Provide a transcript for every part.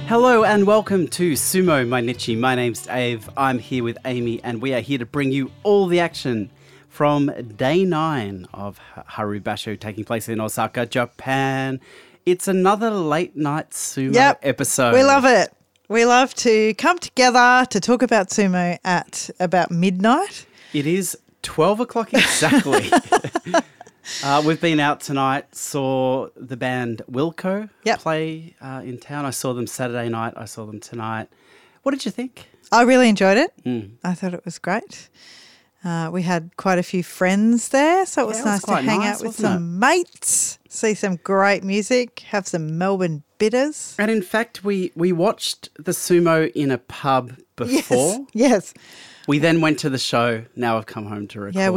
Hello and welcome to Sumo Mainichi. My name's Dave. I'm here with Amy and we are here to bring you all the action from day 9 of Haru Basho taking place in Osaka, Japan. It's another late night sumo episode. We love it. We love to come together to talk about sumo at about midnight. It is 12 o'clock exactly. We've been out tonight, saw the band Wilco play in town. I saw them Saturday night. I saw them tonight. What did you think? I really enjoyed it. I thought it was great. We had quite a few friends there, so it was nice to hang out with some mates, see some great music, have some Melbourne bitters. And in fact, we watched the sumo in a pub before. Yes. We then went to the show. Now I've come home to record. Yeah,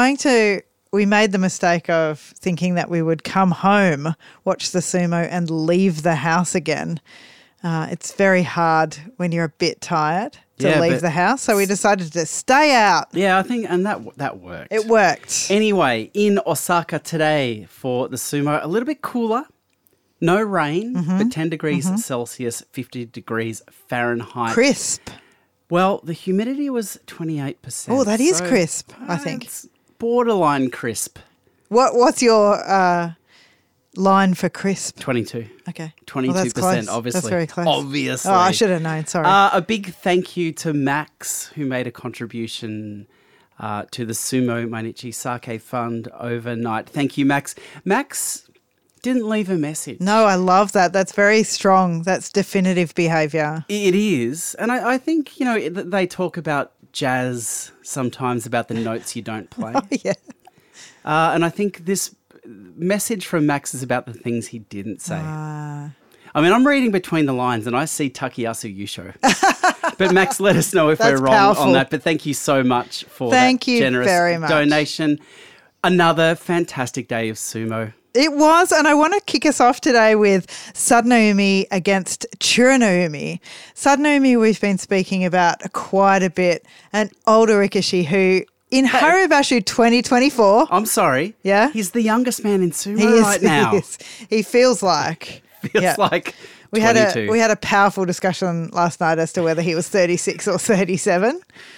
we made the mistake of thinking that we would come home, watch the sumo and leave the house again. It's very hard when you're a bit tired to leave the house. So we decided to stay out. Yeah, I think, and that worked. It worked. Anyway, in Osaka today for the sumo, a little bit cooler. No rain, but 10 degrees Celsius, 50 degrees Fahrenheit. Crisp. Well, the humidity was 28%. Oh, that is crisp, I think. It's borderline crisp. What's your line for crisp? 22. Okay. 22%, that's close. obviously. That's very close. Obviously. Oh, I should have known. Sorry. A big thank you to Max, who made a contribution to the Sumo Mainichi Sake Fund overnight. Thank you, Max. Max didn't leave a message. No, I love that. That's very strong. That's definitive behaviour. It is. And I think, they talk about jazz sometimes, about the notes you don't play. Oh, yeah. And I think this message from Max is about the things he didn't say. I mean, I'm reading between the lines and I see Takeyasu Yusho. But Max, let us know if we're wrong on that. But thank you so much for that generous donation. Another fantastic day of sumo. It was, and I want to kick us off today with Sadanoumi against Churanoumi. Sadanoumi we've been speaking about quite a bit, and Older Rikishi, who in Haru Basho 2024... I'm sorry. Yeah? He's the youngest man in sumo right now. He feels like... like 22. We had a powerful discussion last night as to whether he was 36 or 37.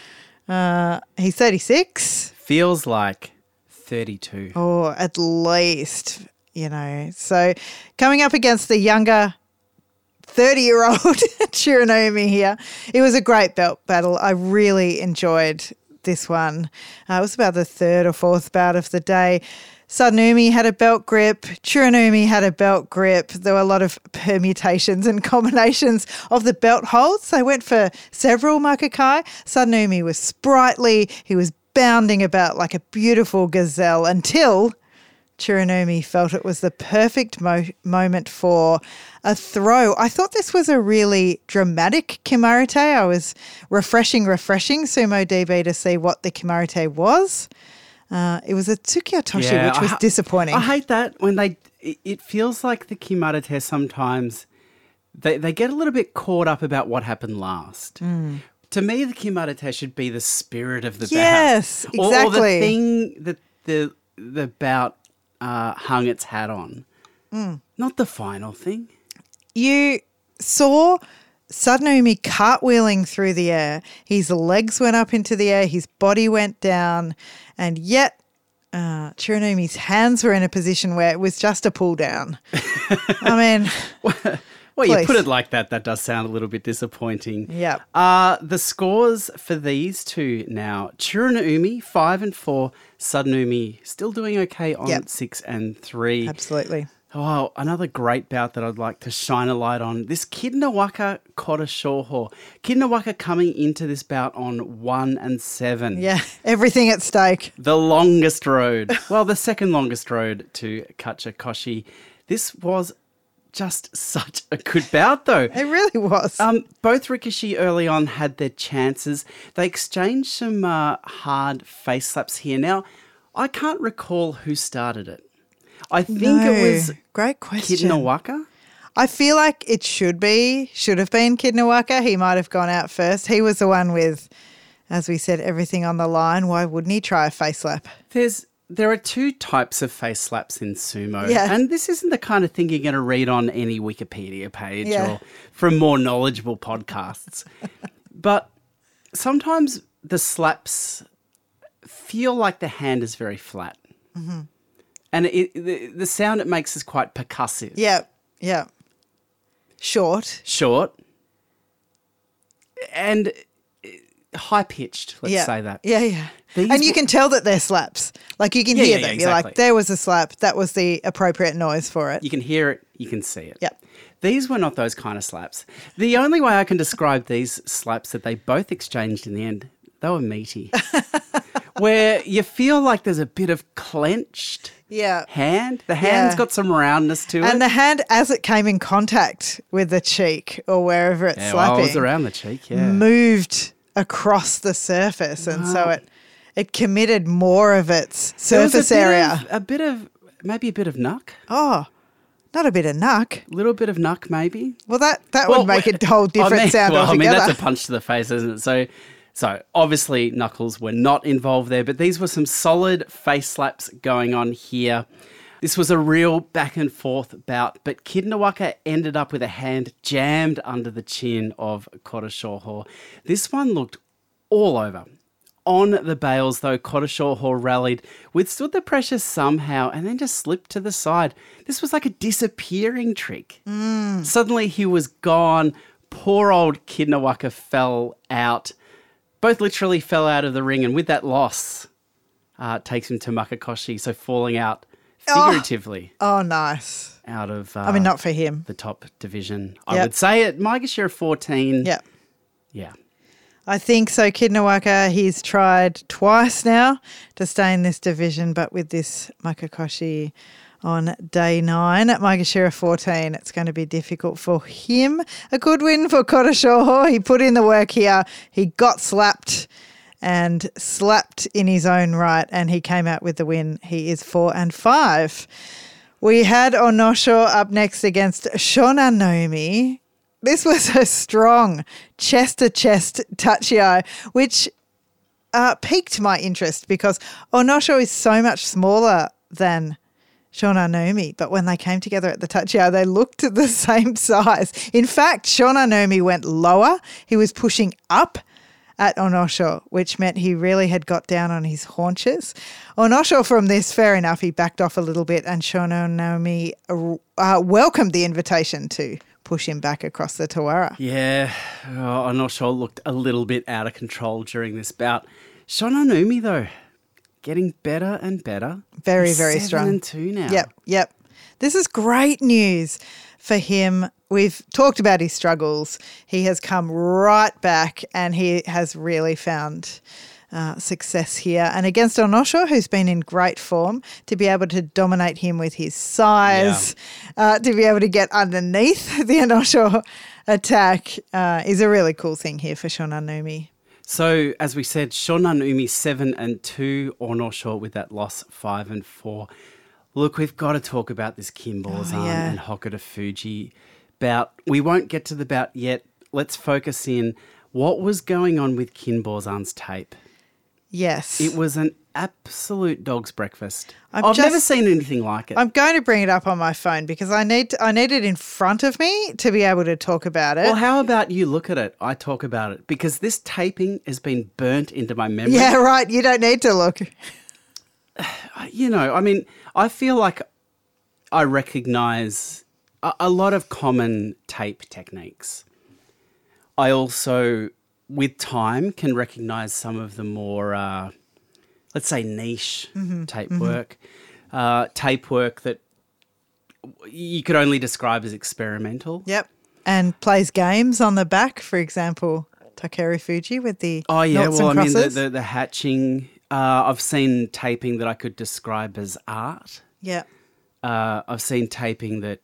He's 36. Feels like 32. Or at least, So coming up against the younger 30-year-old Churanoumi here. It was a great belt battle. I really enjoyed this one. It was about the third or fourth bout of the day. Sadanoumi had a belt grip. Churanoumi had a belt grip. There were a lot of permutations and combinations of the belt holds. They went for several makukai. Sadanoumi was sprightly. He was bounding about like a beautiful gazelle until Churanoumi felt it was the perfect moment for a throw. I thought this was a really dramatic kimarite. I was refreshing Sumo DB to see what the kimarite was. It was a Tsukiyotoshi, which was disappointing. I hate that when it feels like the kimarite sometimes they get a little bit caught up about what happened last. To me, the kimarite should be the spirit of the bout. Yes, exactly. Or the thing that the bout hung its hat on. Not the final thing. You saw Sadanoumi cartwheeling through the air. His legs went up into the air. His body went down. And yet Churanomi's hands were in a position where it was just a pull down. I mean... Well, you put it like that, that does sound a little bit disappointing. Yeah. The scores for these two now. Churanoumi, 5 and 4. Sadanoumi still doing okay on 6 and 3. Absolutely. Oh, another great bout that I'd like to shine a light on. This Kid Nawaka Kota Shoho. Kid Nawaka coming into this bout on 1 and 7. Yeah, everything at stake. The longest road. Well, the second longest road to Kachakoshi. This was just such a good bout, though. It really was. Both Rikishi early on had their chances. They exchanged some hard face slaps here. Now, I can't recall who started it. I think it was great question. Kid Nawaka. I feel like it should have been Kid Nawaka. He might have gone out first. He was the one with, as we said, everything on the line. Why wouldn't he try a face slap? There's there are two types of face slaps in sumo. Yeah. And this isn't the kind of thing you're going to read on any Wikipedia page Yeah. or from more knowledgeable podcasts. But sometimes the slaps feel like the hand is very flat. Mm-hmm. And the sound it makes is quite percussive. Yeah, yeah. Short. And high-pitched, let's say that. Yeah, yeah. These and you can tell that they're slaps. Like you can hear them. You're exactly. like, there was a slap. That was the appropriate noise for it. You can hear it. You can see it. Yep. These were not those kind of slaps. The only way I can describe these slaps that they both exchanged in the end, they were meaty. Where you feel like there's a bit of clenched hand. The hand's got some roundness to it. And the hand, as it came in contact with the cheek or wherever it's slapping, well, it was around the cheek, moved across the surface. And so it committed more of its surface area. Maybe a bit of knuck. Oh, not a bit of knuck. A little bit of knuck, maybe. Well, that would make a whole different sound altogether. That's a punch to the face, isn't it? So obviously Knuckles were not involved there, but these were some solid face slaps going on here. This was a real back and forth bout, but Kid Nawaka ended up with a hand jammed under the chin of Kota Shoho. This one looked all over. On the bails, though, Kota Shoho rallied, withstood the pressure somehow, and then just slipped to the side. This was like a disappearing trick. Suddenly he was gone. Poor old Kid Nawaka fell out. Both literally fell out of the ring, and with that loss, takes him to Makakoshi, so falling out figuratively. Oh, nice. Out of not for him. The top division. I would say at Maegashira 14. Yeah. Yeah. I think so. Kid Nawaka, he's tried twice now to stay in this division, but with this Makakoshi on day 9 at Maegashira 14, it's going to be difficult for him. A good win for Kota Shoho. He put in the work here. He got slapped and slapped in his own right, and he came out with the win. He is 4-5. We had Onosho up next against Shonanomi. This was a strong chest-to-chest tachiai, which piqued my interest because Onosho is so much smaller than Shonanomi, but when they came together at the tachiai, they looked the same size. In fact, Shonanomi went lower. He was pushing up at Onosho, which meant he really had got down on his haunches. Onosho, from this, fair enough, he backed off a little bit, and Shonanomi welcomed the invitation to push him back across the Tawara. Yeah, Onosho looked a little bit out of control during this bout. Shonanomi, though, getting better and better. Very, He's very strong. 7-2 now. Yep. This is great news for him. We've talked about his struggles. He has come right back and he has really found success here. And against Onosho, who's been in great form, to be able to dominate him with his size, to be able to get underneath the Onosho attack is a really cool thing here for Shonanomi. So, as we said, Shonanomi 7-2, Onosho with that loss 5-4. Look, we've got to talk about this Kinbozan and Hokuto Fuji bout. We won't get to the bout yet. Let's focus in. What was going on with Kinbozan's tape? Yes. It was an absolute dog's breakfast. I've never seen anything like it. I'm going to bring it up on my phone because I need it in front of me to be able to talk about it. Well, how about you look at it? I talk about it because this taping has been burnt into my memory. Yeah, right. You don't need to look. You know, I mean, I feel like I recognise a lot of common tape techniques. I also, with time, can recognise some of the more, let's say, niche tape work. Tape work that you could only describe as experimental. Yep. And plays games on the back, for example, Takeru Fuji with the noughts and crosses. The hatching. I've seen taping that I could describe as art. Yeah. I've seen taping that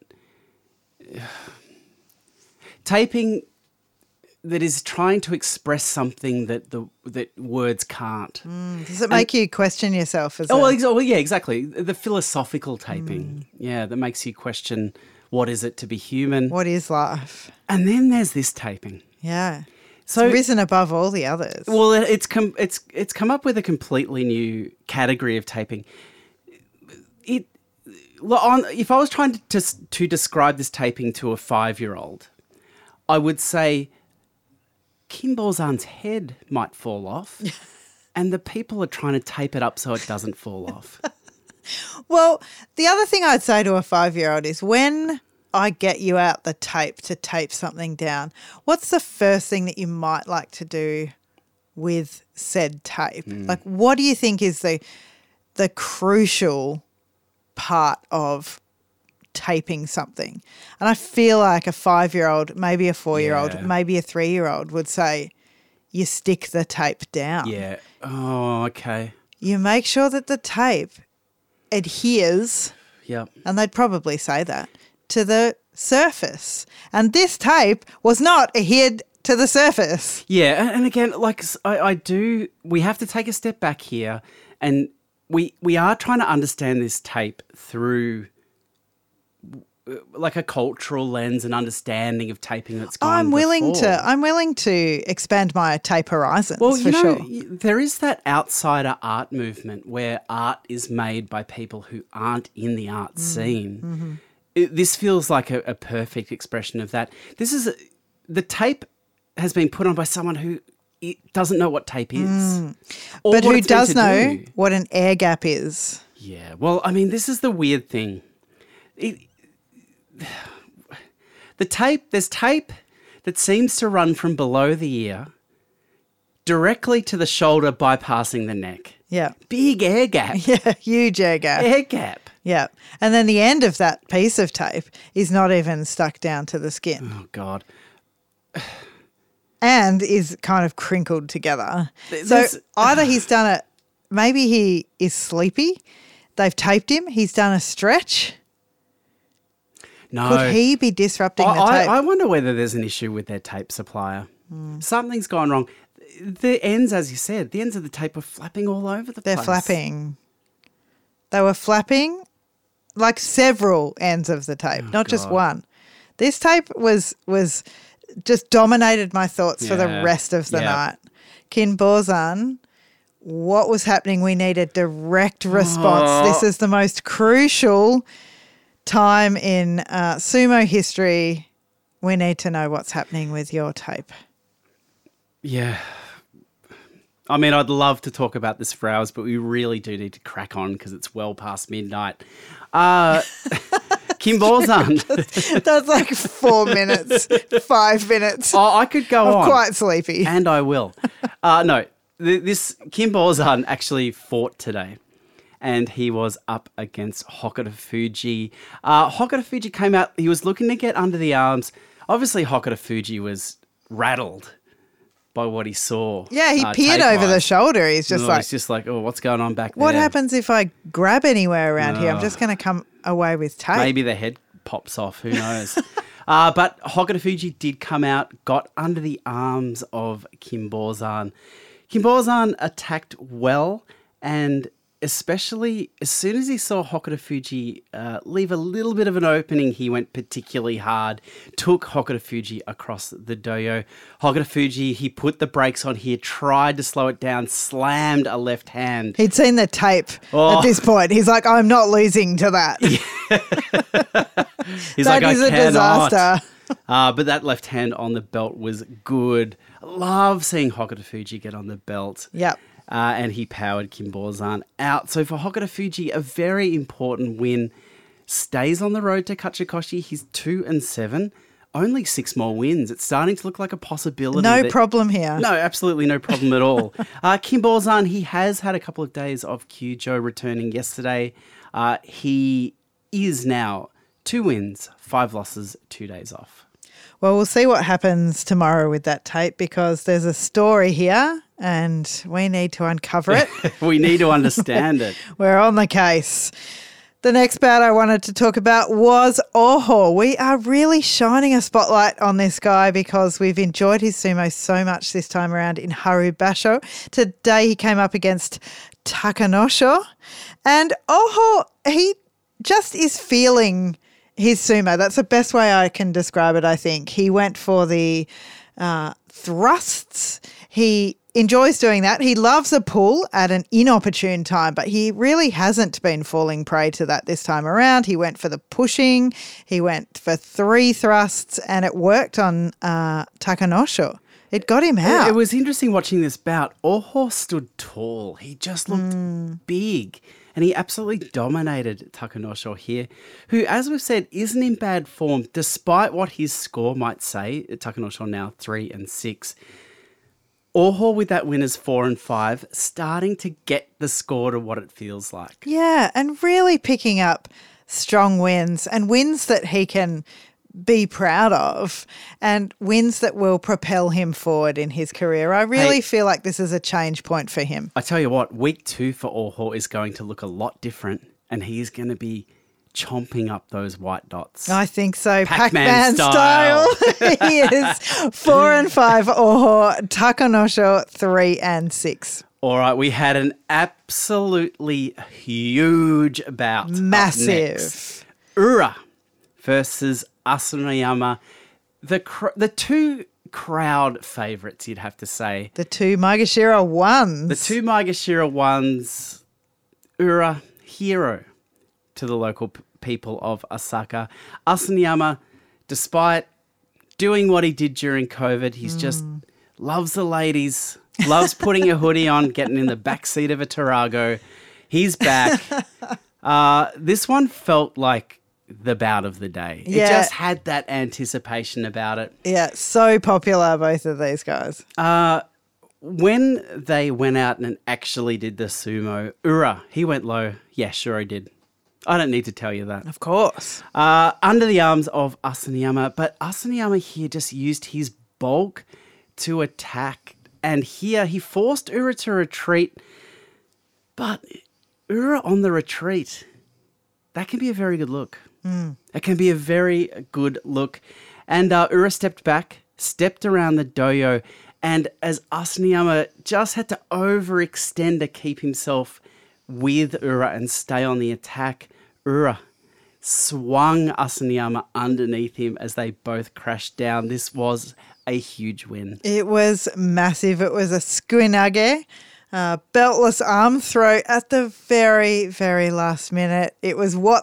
is trying to express something that words can't. Does it make you question yourself? Well, yeah, exactly. The philosophical taping, that makes you question what is it to be human. What is life? And then there's this taping. Yeah. So It's risen above all the others. well, it's come up with a completely new category of taping. If I was trying to describe this taping to a 5-year-old, I would say Kim Bol-zan's head might fall off, and the people are trying to tape it up so it doesn't fall off. Well, the other thing I'd say to a 5-year-old is when I get you out the tape to tape something down, what's the first thing that you might like to do with said tape? Like, what do you think is the crucial part of taping something? And I feel like a 5-year-old, maybe a 4-year-old, maybe a 3-year-old would say you stick the tape down. Yeah. Oh, okay. You make sure that the tape adheres, Yep. and they'd probably say that, to the surface. And this tape was not adhered to the surface. Yeah, and again, like we have to take a step back here, and we are trying to understand this tape through like a cultural lens and understanding of taping that's gone I'm willing before. to expand my tape horizons, Well, for sure. there is that outsider art movement where art is made by people who aren't in the art scene. This feels like a perfect expression of that. The tape has been put on by someone who doesn't know what tape is. Or But what who it's meant does to know do. what an air gap is? Yeah, well, I mean, this is the weird thing. There's tape that seems to run from below the ear directly to the shoulder, bypassing the neck. Yeah. Big air gap. Yeah, huge air gap. Air gap. Yeah. And then the end of that piece of tape is not even stuck down to the skin Oh, God. and is kind of crinkled together. So There's- either he's done it, maybe he is sleepy, they've taped him, he's done a stretch. No. Could he be disrupting the tape? I wonder whether there's an issue with their tape supplier. Something's gone wrong. The ends, as you said, the ends of the tape were flapping all over the They're place. flapping. They were flapping like several ends of the tape, not just God. one. This tape was just dominated my thoughts for the Yeah. rest of the Yeah. night. Kim Bol-zan, what was happening? We need a direct response. This is the most crucial time in sumo history. We need to know what's happening with your tape. Yeah. I mean, I'd love to talk about this for hours, but we really do need to crack on because it's well past midnight. Kim Bol-zan. That's like 4 minutes, 5 minutes. Oh, I could go I'm on. quite sleepy. And I will. No, this Kim Bol-zan actually fought today, and he was up against Hokuto Fuji. Hokuto Fuji came out. He was looking to get under the arms. Obviously, Hokuto Fuji was rattled by what he saw. Yeah, he peered over the shoulder. He's just like, it's just like, oh, what's going on back there? what happens if I grab anywhere around here? I'm just going to come away with tape. Maybe the head pops off. Who knows? But Hokuto Fuji did come out, got under the arms of Kim Bol-zan. Kim Bol-zan attacked well, and especially as soon as he saw Hokuto Fuji leave a little bit of an opening, he went particularly hard, took Hokuto Fuji across the doyo. Hokuto Fuji, he put the brakes on here, tried to slow it down, slammed a left hand. He'd seen the tape Oh. at this point. He's like, I'm not losing to that. He's That like, is I a cannot. disaster. But that left hand on the belt was good. Love seeing Hokuto Fuji get on the belt. Yep. And he powered Kim Bol-zan out. So for Hokuto Fuji, a very important win. Stays on the road to Kachikoshi. He's 2-7. Only 6 more wins. It's starting to look like a possibility. No that- problem here. No, absolutely no problem at all. Kim Bol-zan, he has had a couple of days of Kyujo, returning yesterday. He is now 2 wins, 5 losses, 2 days off. Well, we'll see what happens tomorrow with that tape because there's a story here and we need to uncover it. We need to understand it. We're on the case. The next bout I wanted to talk about was Oho. We are really shining a spotlight on this guy because we've enjoyed his sumo so much this time around in Haru Basho. Today he came up against Takanosho. And Oho, he just is feeling his sumo. That's the best way I can describe it, I think. He went for the thrusts. He enjoys doing that. He loves a pull at an inopportune time, but he really hasn't been falling prey to that this time around. He went for the pushing. He went for 3 thrusts, and it worked on Takanosho. It got him out. It was interesting watching this bout. Oho stood tall. He just looked big, and he absolutely dominated Takanosho here, who, as we've said, isn't in bad form, despite what his score might say. Takanosho now 3-6. Oho with that win as 4-5, starting to get the score to what it feels like. Yeah, and really picking up strong wins and wins that he can be proud of and wins that will propel him forward in his career. I really feel like this is a change point for him. I tell you what, week 2 for Oho is going to look a lot different, and he's going to be chomping up those white dots. I think so. Pac-Man style. He is 4-5 Oho, Takanosho 3-6. All right, we had an absolutely huge bout. Massive. Ura versus Asanoyama. The 2 crowd favourites, you'd have to say. The 2 Maegashira ones. The 2 Maegashira ones. Ura, hero to the local people of Osaka. Asanoyama, despite doing what he did during COVID, he's just loves the ladies, loves putting a hoodie on, getting in the backseat of a Tarago. He's back. This one felt like the bout of the day. Yeah. It just had that anticipation about it. Yeah, so popular, both of these guys. When they went out and actually did the sumo, Ura, he went low. Yeah, sure he did. I don't need to tell you that. Of course. Under the arms of Asanoyama, but Asanoyama here just used his bulk to attack. And here he forced Ura to retreat. But Ura on the retreat, that can be a very good look. It can be a very good look. And Ura stepped back, stepped around the doyo, and as Asanoyama just had to overextend to keep himself with Ura and stay on the attack, Ura swung Asanoyama underneath him as they both crashed down. This was a huge win. It was massive. It was a suinage, beltless arm throw at the very, very last minute. It was what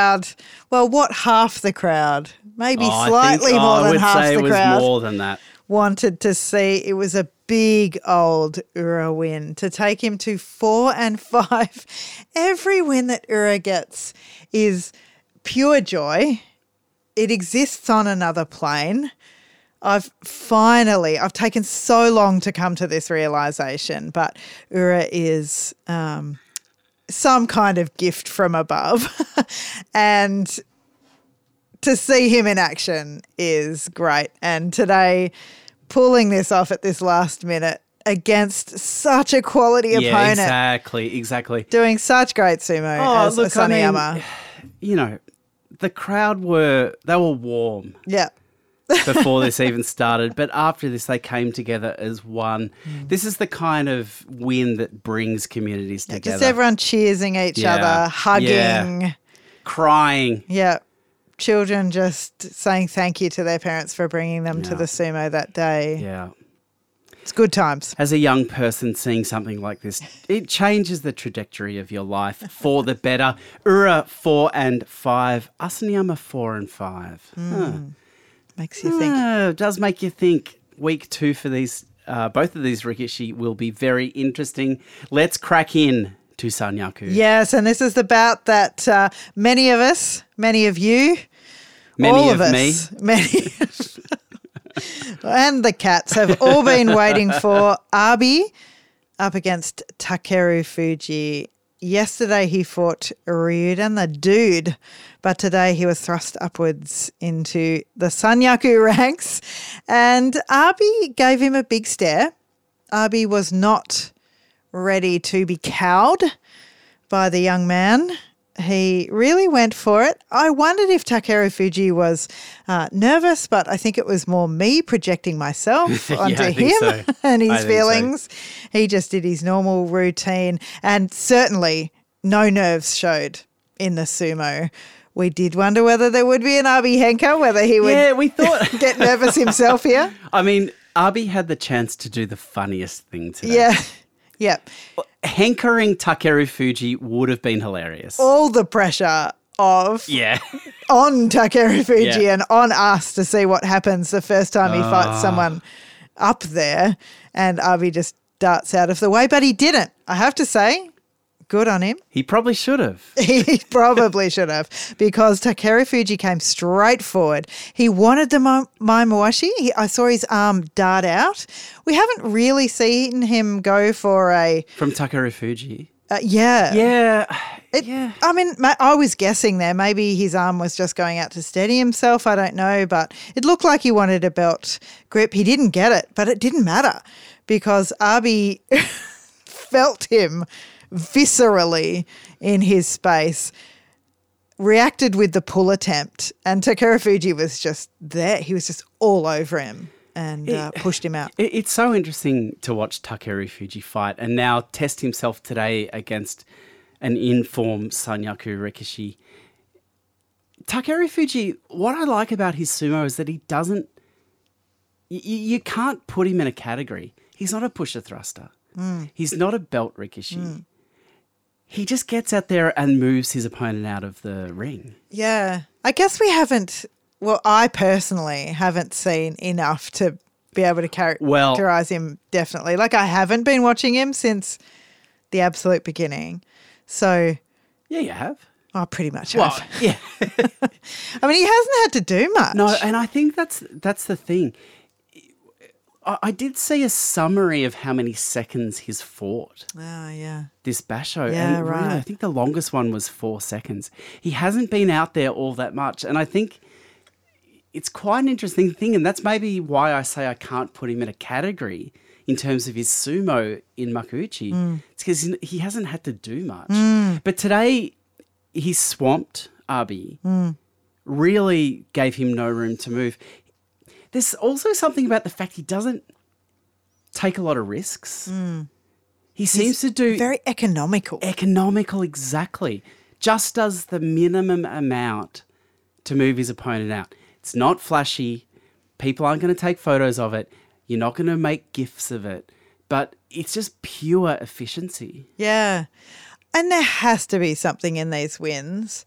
half the crowd, maybe slightly more than half the crowd. I would say it was more than that. Wanted to see. It was a big old Ura win to take him to 4-5. Every win that Ura gets is pure joy. It exists on another plane. I've taken so long to come to this realization, but Ura is some kind of gift from above. And to see him in action is great. And today, pulling this off at this last minute against such a quality opponent. Exactly. Doing such great sumo as Asanoyama. The crowd were warm. Yeah. Before this even started. But after this, they came together as one. This is the kind of win that brings communities together. Just everyone cheersing each other, hugging. Crying. Yeah. Children just saying thank you to their parents for bringing them to the sumo that day. Yeah. It's good times. As a young person seeing something like this, it changes the trajectory of your life for the better. Ura 4-5, Asanoyama 4-5. Makes you think. It does make you think. Week 2 for these, both of these rikishi will be very interesting. Let's crack in to Sanyaku. Yes, and this is the bout that many of us, many of you, many all of us, me, many and the cats have all been waiting for. Abi up against Takeru Fuji. Yesterday he fought Ryuden the Dude, but today he was thrust upwards into the Sanyaku ranks, and Abi gave him a big stare. Abi was not ready to be cowed by the young man. He really went for it. I wondered if Takeru Fuji was nervous, but I think it was more me projecting myself onto him and his feelings. So. He just did his normal routine, and certainly no nerves showed in the sumo. We did wonder whether there would be an Abi Henka, whether he would we thought get nervous himself here. I mean, Abi had the chance to do the funniest thing today. Yeah. Yep. Hankering Takeru Fuji would have been hilarious. All the pressure of on Takeru Fuji and on us to see what happens the first time he fights someone up there, and Abi just darts out of the way, but he didn't. I have to say, good on him. He probably should have. He probably should have, because Takeru Fuji came straight forward. He wanted the Maimawashi. I saw his arm dart out. We haven't really seen him go for a... From Takeru Fuji? Yeah. Yeah. I mean, I was guessing there. Maybe his arm was just going out to steady himself. I don't know. But it looked like he wanted a belt grip. He didn't get it, but it didn't matter because Abi felt him viscerally in his space, reacted with the pull attempt, and Takeru Fuji was just there. He was just all over him and pushed him out. It's so interesting to watch Takeru Fuji fight and now test himself today against an in-form Sanyaku Rikishi. Takeru Fuji, what I like about his sumo is that he doesn't... You can't put him in a category. He's not a pusher thruster. He's not a belt Rikishi. He just gets out there and moves his opponent out of the ring. Yeah. I guess we haven't... Well, I personally haven't seen enough to be able to characterize him definitely. Like, I haven't been watching him since the absolute beginning. So... Yeah, you have. I pretty much have. Yeah. I mean, he hasn't had to do much. No, and I think that's the thing. I did see a summary of how many seconds he's fought. Oh, yeah. This Basho. Yeah, and right. Really, I think the longest one was 4 seconds. He hasn't been out there all that much. And I think it's quite an interesting thing. And that's maybe why I say I can't put him in a category in terms of his sumo in Makuuchi. It's because he hasn't had to do much. But today, he swamped Abi. Really gave him no room to move. There's also something about the fact he doesn't take a lot of risks. He seems to do... Very economical. Economical, exactly. Just does the minimum amount to move his opponent out. It's not flashy. People aren't going to take photos of it. You're not going to make GIFs of it. But it's just pure efficiency. Yeah. And there has to be something in these wins.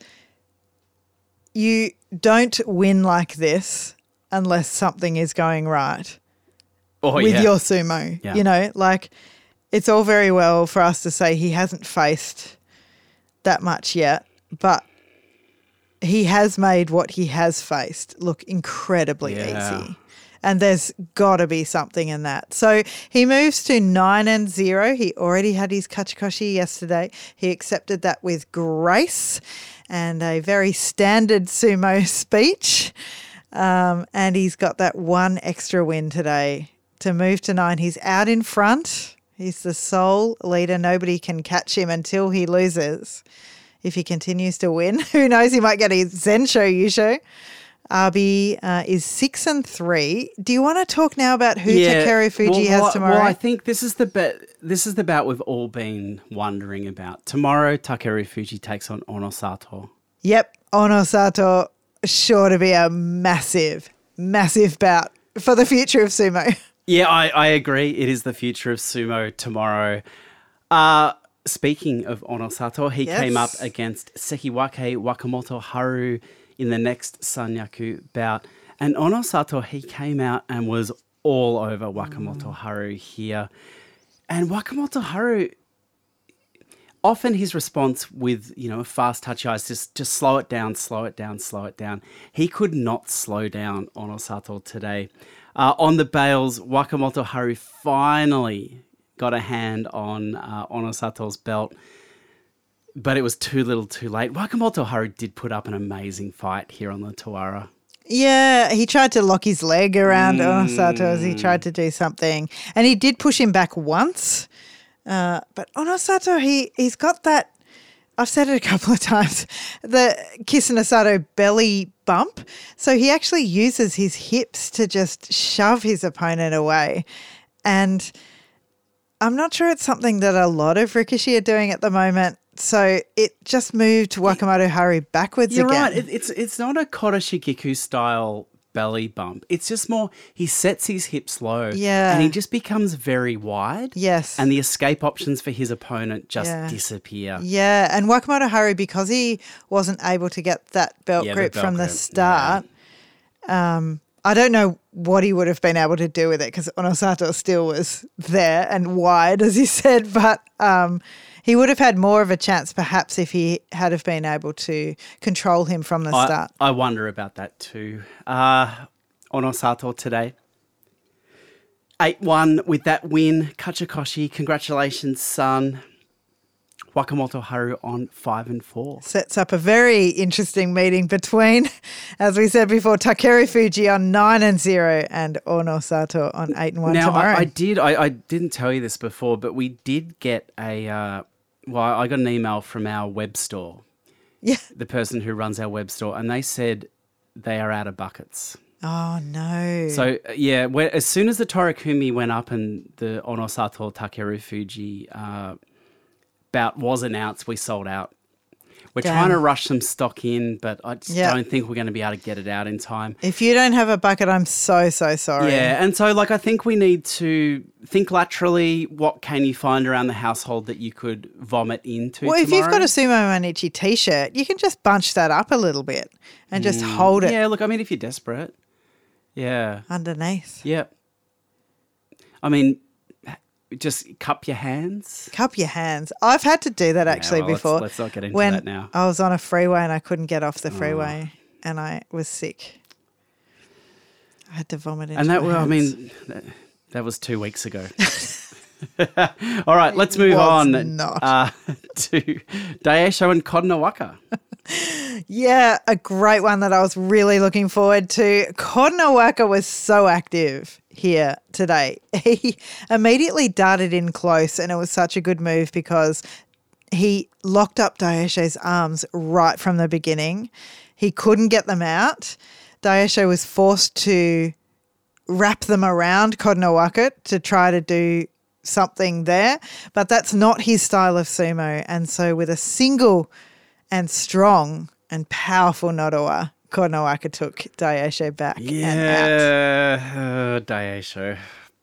You don't win like this unless something is going right with your sumo. Yeah. You know, like it's all very well for us to say he hasn't faced that much yet, but he has made what he has faced look incredibly easy. And there's got to be something in that. So he moves to 9-0. He already had his Kachikoshi yesterday. He accepted that with grace and a very standard sumo speech. And he's got that one extra win today to move to 9. He's out in front. He's the sole leader. Nobody can catch him until he loses. If he continues to win, who knows? He might get his Zensho Yusho. Abi is 6-3. Do you want to talk now about who Takeru Fuji has tomorrow? Well, I think this is the bout we've all been wondering about. Tomorrow, Takeru Fuji takes on Onosato. Yep, Onosato. Sure to be a massive, massive bout for the future of sumo. Yeah, I agree. It is the future of sumo tomorrow. Speaking of Onosato, he came up against Sekiwake Wakamoto Haru in the next Sanyaku bout. And Onosato, he came out and was all over Wakamoto Haru here. And Wakamoto Haru... Often his response with, a fast touch eyes, just slow it down, slow it down, slow it down. He could not slow down Onosato today. On the bails, Wakamoto Haru finally got a hand on Onosato's belt, but it was too little too late. Wakamoto Haru did put up an amazing fight here on the Tawara. Yeah, he tried to lock his leg around Onosato as he tried to do something. And he did push him back once. But Onosato, he's got that, I've said it a couple of times, the Kisenosato belly bump. So he actually uses his hips to just shove his opponent away. And I'm not sure it's something that a lot of Rikishi are doing at the moment. So it just moved Wakamoto Haru backwards again. You're right. It's not a Koda Shikiku style belly bump. It's just more he sets his hips low. Yeah. And he just becomes very wide. Yes. And the escape options for his opponent just disappear. Yeah. And Wakamoto Haru, because he wasn't able to get that belt grip from the start, I don't know what he would have been able to do with it because Onosato still was there and wide, as you said, but he would have had more of a chance perhaps if he had have been able to control him from the start. I wonder about that too. Onosato today, 8-1 with that win. Kachikoshi, congratulations, son. Wakamoto Haru on 5-4. Sets up a very interesting meeting between, as we said before, Takeru Fuji on 9-0 and Onosato on 8-1 now, tomorrow. I didn't tell you this before, but we did get I got an email from our web store. Yeah. The person who runs our web store, and they said they are out of buckets. Oh, no. So, as soon as the Torakumi went up and the Onosato Takeru Fuji bout was announced, we sold out. We're trying to rush some stock in, but I just don't think we're going to be able to get it out in time. If you don't have a bucket, I'm so sorry. Yeah, and so I think we need to think laterally. What can you find around the household that you could vomit into Well, tomorrow? if you've got a Sumo Manichi t-shirt, you can just bunch that up a little bit and just hold it Yeah, look, I mean, if you're desperate. Yeah. underneath. Yep. I mean, just cup your hands. Cup your hands. I've had to do that actually before. Let's not get into when that now. I was on a freeway and I couldn't get off the freeway and I was sick. I had to vomit into my hands. I mean, that was 2 weeks ago. All right, let's move on to Daisho and Kodonowaka. Yeah, a great one that I was really looking forward to. Kodonowaka was so active here today. He immediately darted in close and it was such a good move because he locked up Daisho's arms right from the beginning. He couldn't get them out. Daisho was forced to wrap them around Kodonowaka to try to do something there, but that's not his style of sumo. And so with a single and strong and powerful Nodowa, Kodonowaka took Daisho back and out. Daisho.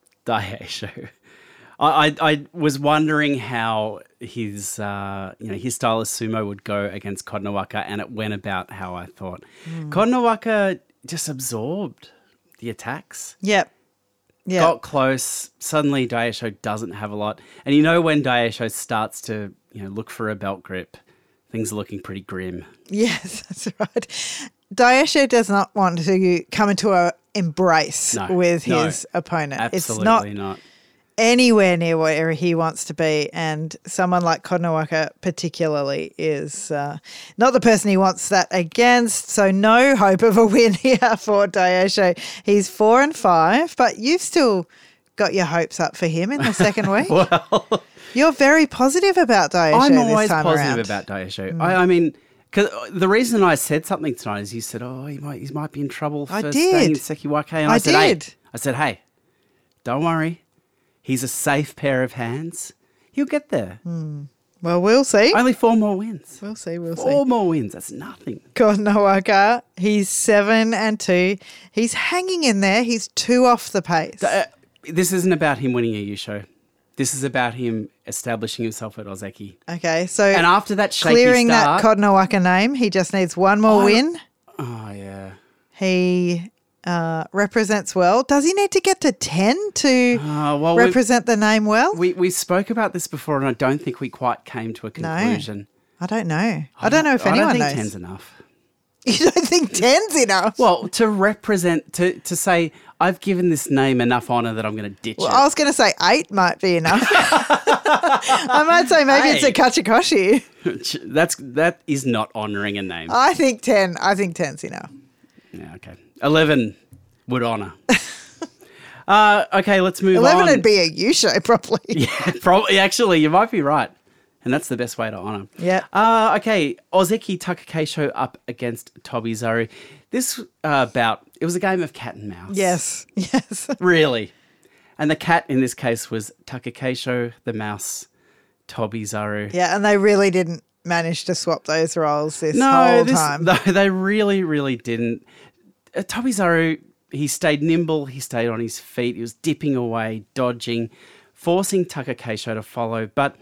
I was wondering how his style of sumo would go against Kodonowaka, and it went about how I thought. Kodonowaka just absorbed the attacks. Yep. Got close. Suddenly Daisho doesn't have a lot. And when Daisho starts to look for a belt grip, things are looking pretty grim. Yes, that's right. Daisho does not want to come into an embrace with his opponent. Absolutely it's not anywhere near where he wants to be, and someone like Kodonowaka particularly is not the person he wants that against, so no hope of a win here for Daisho. He's 4-5, but you've still got your hopes up for him in the second week. Well, you're very positive about Daisho I'm this always time positive around. about Daisho. I mean, because the reason I said something tonight is you said, he might be in trouble for staying in Sekiwake. And I said, hey, don't worry. He's a safe pair of hands. He'll get there. Well, we'll see. Only 4 more wins. We'll see. 4 more wins. That's nothing. Kodonowaka, he's 7-2. He's hanging in there. He's 2 off the pace. This isn't about him winning a Yusho. This is about him establishing himself at Ozeki. Okay, so and after that shaky clearing start, that Kodonowaka name, he just needs 1 more win. Oh, yeah. He represents well. Does he need to get to 10 to represent the name well? We spoke about this before, and I don't think we quite came to a conclusion. No, I don't know. I don't know if anyone knows. I don't think 10's enough. You don't think 10's enough? Well, to represent, to say, I've given this name enough honour that I'm going to ditch it. I was going to say 8 might be enough. I might say maybe it's a Kachikoshi. That is not honouring a name. I think 10. I think 10's enough. Yeah, okay. 11 would honour. Okay, let's move 11 on. would be a Yusho, probably. Yeah, probably. Actually, you might be right. And that's the best way to honour. Yeah. Okay, Ozeki Takakeisho up against Tobizaru. This bout, it was a game of cat and mouse. Yes. Really. And the cat in this case was Takakeisho, the mouse, Tobizaru. Yeah, and they really didn't manage to swap those roles this whole time. No, they really, really didn't. Tobizaru, he stayed nimble, he stayed on his feet, he was dipping away, dodging, forcing Takakeisho to follow. But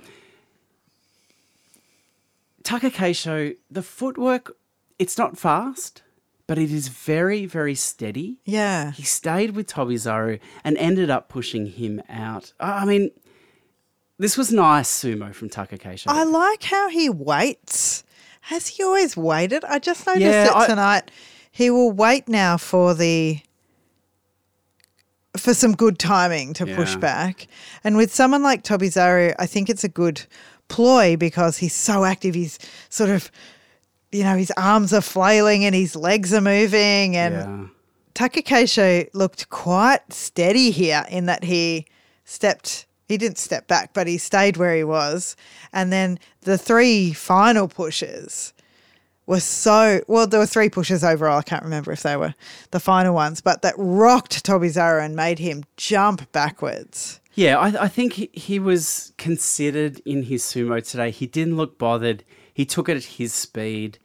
Takakeisho, the footwork, it's not fast, but it is very, very steady. Yeah. He stayed with Tobizaru and ended up pushing him out. I mean, this was nice sumo from Takakeisho. I like how he waits. Has he always waited? I just noticed that tonight he will wait now for some good timing to push back. And with someone like Tobizaru, I think it's a good ploy because he's so active. He's sort of, his arms are flailing and his legs are moving. And Takakeisho looked quite steady here in that he didn't step back, but he stayed where he was. And then the 3 final pushes were there were 3 pushes overall. I can't remember if they were the final ones, but that rocked Tobizaru and made him jump backwards. Yeah, I think he was considered in his sumo today. He didn't look bothered. He took it at his speed.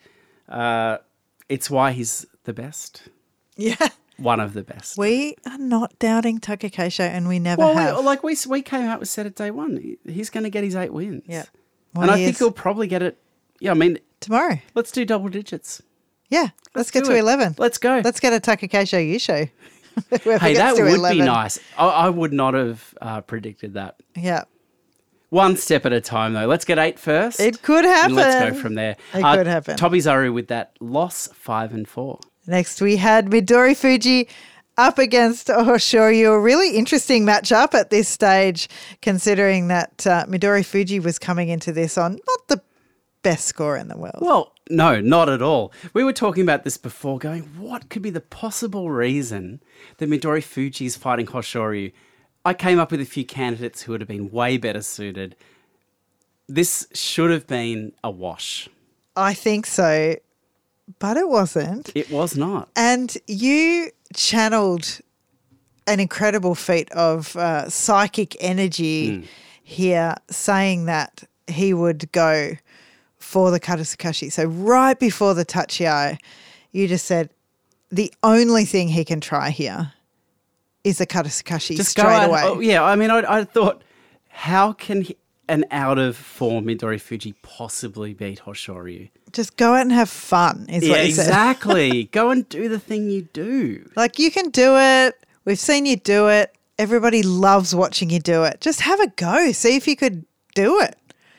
It's why he's the best. Yeah. One of the best. We are not doubting Takakeisho, and we never have. We came out with said at day one. He's going to get his 8 wins. Yeah. And I think he'll probably get it. Yeah, I mean. Tomorrow. Let's do double digits. Yeah. Let's get to 11. Let's go. Let's get a Takakeisho Yusho. Hey, that would 11. Be nice. I would not have predicted that. Yeah. One step at a time, though. Let's get 8 first. It could happen. And let's go from there. It could happen. Tobizaru with that loss, 5-4. Next, we had Midori Fuji up against Hoshoryu. A really interesting matchup at this stage, considering that Midori Fuji was coming into this on not the best score in the world. Well, no, not at all. We were talking about this before, going, what could be the possible reason that Midori Fuji is fighting Hoshoryu? I came up with a few candidates who would have been way better suited. This should have been a wash. I think so. But it wasn't. It was not. And you channeled an incredible feat of psychic energy here, saying that he would go for the Katasukashi. So right before the Tachiai, you just said the only thing he can try here is the Katasukashi just straight away. Oh, yeah, I mean, I thought, how can an out-of-form Midori Fuji possibly beat Hoshoryu? Just go out and have fun is what he said. Exactly. Go and do the thing you do. Like, you can do it. We've seen you do it. Everybody loves watching you do it. Just have a go. See if you could do it.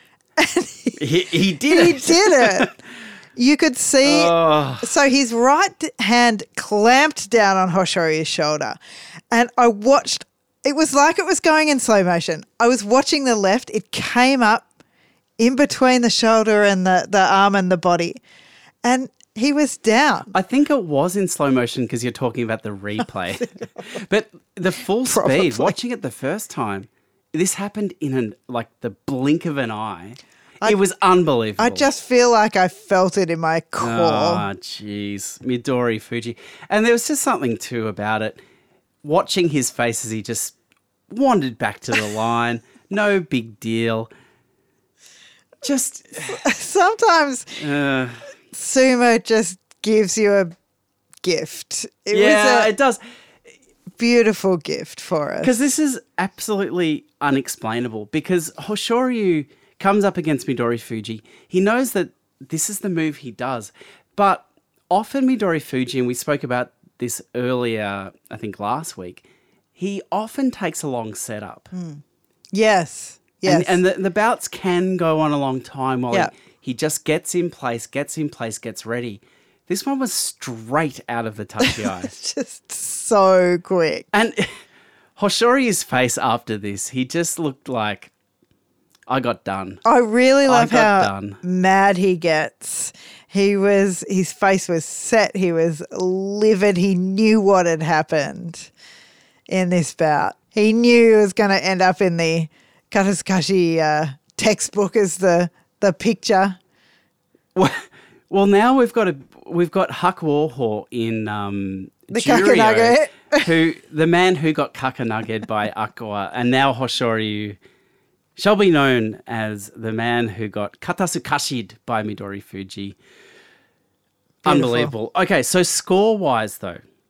He did it. He did it. You could see. Oh. So his right hand clamped down on Hoshoryu's shoulder. And I watched. It was like it was going in slow motion. I was watching the left. It came up in between the shoulder and the arm and the body. And he was down. I think it was in slow motion because you're talking about the replay. But the full speed, watching it the first time, this happened in the blink of an eye. It was unbelievable. I just feel like I felt it in my core. Oh, jeez. Midori Fuji. And there was just something too about it. Watching his face as he just wandered back to the line. No big deal. Just sometimes sumo just gives you a gift. It does. Beautiful gift for us. Because this is absolutely unexplainable. Because Hoshoryu comes up against Midori Fuji. He knows that this is the move he does. But often Midori Fuji, and we spoke about this earlier, I think last week, he often takes a long setup. Yes. Yes. And the bouts can go on a long time while he just gets in place, gets ready. This one was straight out of the Tachiai. Just so quick. And Hoshoryu's face after this, he just looked like, I got done. I really love how mad he gets. His face was set. He was livid. He knew what had happened in this bout. He knew it was going to end up in the Katasukashi textbook as the picture. Well, now we've got Huck Warhol in the Kakanage, the man who got Kakanaged by Aqua, and now Hoshoryu shall be known as the man who got Katasukashi'd by Midori Fuji. Beautiful. Unbelievable. Okay, so score-wise though,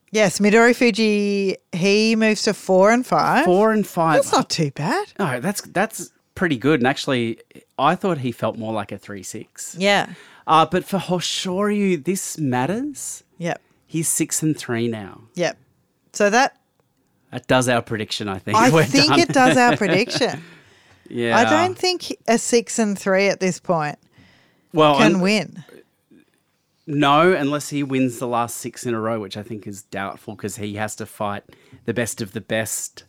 Yes, Midori Fuji, he moves to 4 and 5. 4 and 5. That's not too bad. No, that's pretty good. And actually, I thought he felt more like a 3-6. Yeah. But for Hoshoryu, this matters. Yep. He's 6 and 3 now. Yep. So that does our prediction, I think. I We're think done. it does our prediction. Yeah. I don't think a 6 and 3 at this point can win. No, unless he wins the last 6 in a row, which I think is doubtful because he has to fight the best of the best.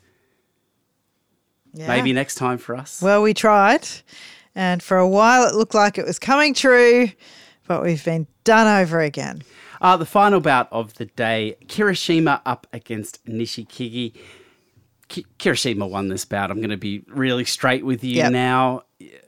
Yeah. Maybe next time for us. Well, we tried, and for a while it looked like it was coming true, but we've been done over again. The final bout of the day, Kirishima up against Nishikigi. Kirishima won this bout. I'm going to be really straight with you now.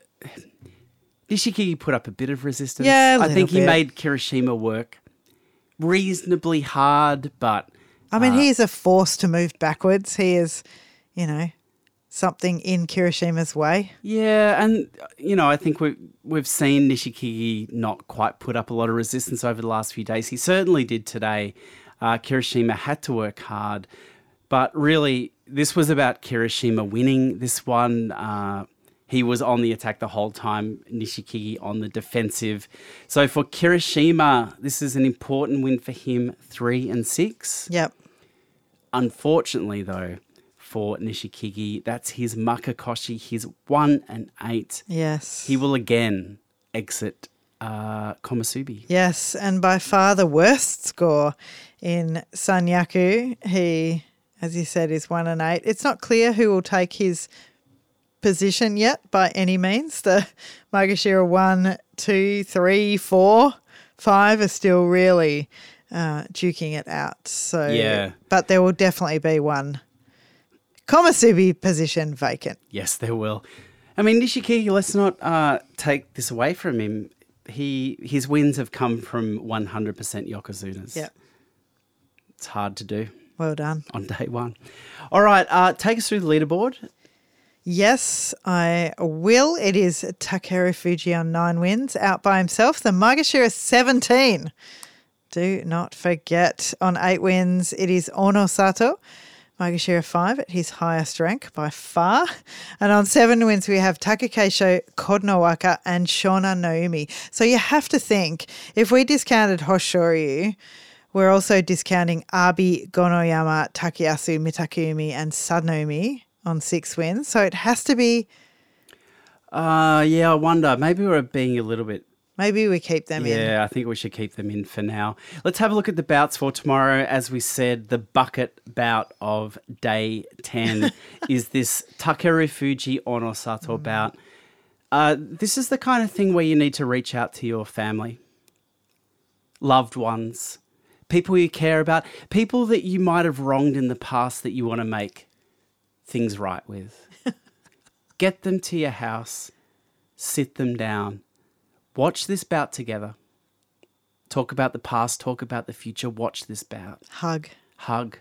Nishikigi put up a bit of resistance. Yeah, I think he made Kirishima work reasonably hard, but... I mean, he is a force to move backwards. He is, something in Kirishima's way. Yeah, and, I think we've seen Nishikigi not quite put up a lot of resistance over the last few days. He certainly did today. Kirishima had to work hard, but really this was about Kirishima winning this one. He was on the attack the whole time, Nishikigi on the defensive. So for Kirishima, this is an important win for him, 3 and 6. Yep. Unfortunately, though, for Nishikigi, that's his Makakoshi, his 1 and 8. Yes. He will again exit Komusubi. Yes, and by far the worst score in Sanyaku. He, as you said, is 1 and 8. It's not clear who will take his position yet by any means. The Maegashira 1, 2, 3, 4, 5 are still really duking it out. So, yeah. But there will definitely be one Komusubi position vacant. Yes, there will. I mean, Nishikigi, let's not take this away from him. His wins have come from 100% Yokozunas. Yeah. It's hard to do. Well done. On day one. All right, take us through the leaderboard. Yes, I will. It is Takeru Fuji on 9 wins, out by himself. The Maegashira 17. Do not forget, on 8 wins, it is Ono Sato. Maegashira 5 at his highest rank by far. And on 7 wins, we have Takakeisho, Kodnowaka, and Shona Naomi. So you have to think, if we discounted Hoshoryu, we're also discounting Abi, Gonoyama, Takayasu, Mitakumi, and Sadnomi on 6 wins. So it has to be... Yeah, I wonder. Maybe we're being a little bit... Maybe we keep them in. Yeah, I think we should keep them in for now. Let's have a look at the bouts for tomorrow. As we said, the bucket bout of day 10 is this Takeru Fuji Ono Sato bout. This is the kind of thing where you need to reach out to your family, loved ones, people you care about, people that you might have wronged in the past that you want to make things right with. Get them to your house, sit them down, watch this bout together. Talk about the past, talk about the future, watch this bout. Hug.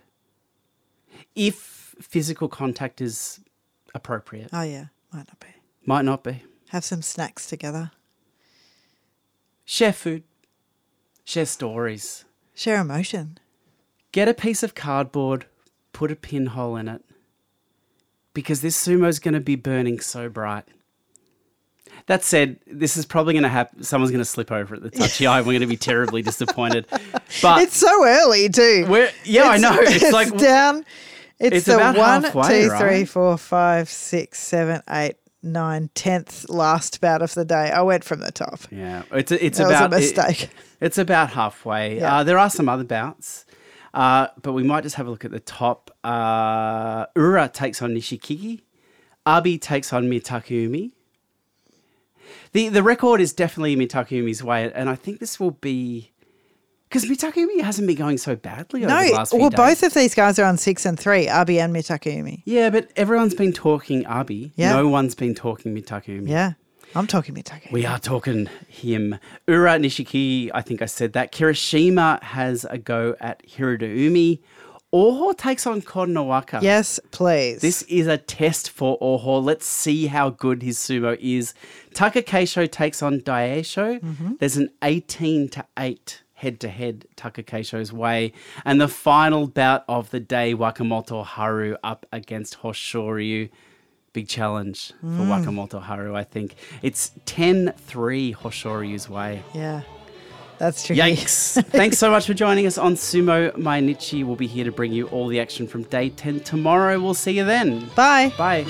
If physical contact is appropriate. Oh, yeah. Might not be. Might not be. Have some snacks together. Share food. Share stories. Share emotion. Get a piece of cardboard, put a pinhole in it, because this sumo's going to be burning so bright. That said, this is probably going to happen. Someone's going to slip over at the touchy eye. We're going to be terribly disappointed. But it's so early too. I know. It's like down. It's the about 1, halfway, 2, right? 3, 4, 5, 6, 7, 8, 9, 10th last bout of the day. I went from the top. Yeah, it's That about was a mistake. It's about halfway. Yeah. There are some other bouts, but we might just have a look at the top. Ura takes on Nishikigi. Abi takes on Mitakumi. The record is definitely Mitakumi's way, and I think this will be... Because Mitakumi hasn't been going so badly over the last few days. Both of these guys are on 6 and 3, Abi and Mitakumi. Yeah, but everyone's been talking Abi. Yeah. No one's been talking Mitakumi. Yeah, I'm talking Mitakumi. We are talking him. Ura Nishiki, I think I said that. Kirishima has a go at Hirodoumi. Oho takes on Kodnowaka. Yes, please. This is a test for Oho. Let's see how good his sumo is. Takakeisho takes on Daisho. Mm-hmm. There's an 18-8 head-to-head Taka Keisho's way. And the final bout of the day, Wakamoto Haru up against Hoshoryu. Big challenge for Wakamoto Haru, I think. It's 10-3 Hoshoryu's way. Yeah, that's tricky. Yikes. Thanks so much for joining us on Sumo Mainichi. We'll be here to bring you all the action from day 10 tomorrow. We'll see you then. Bye. Bye.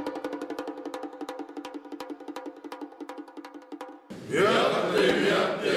Yeah.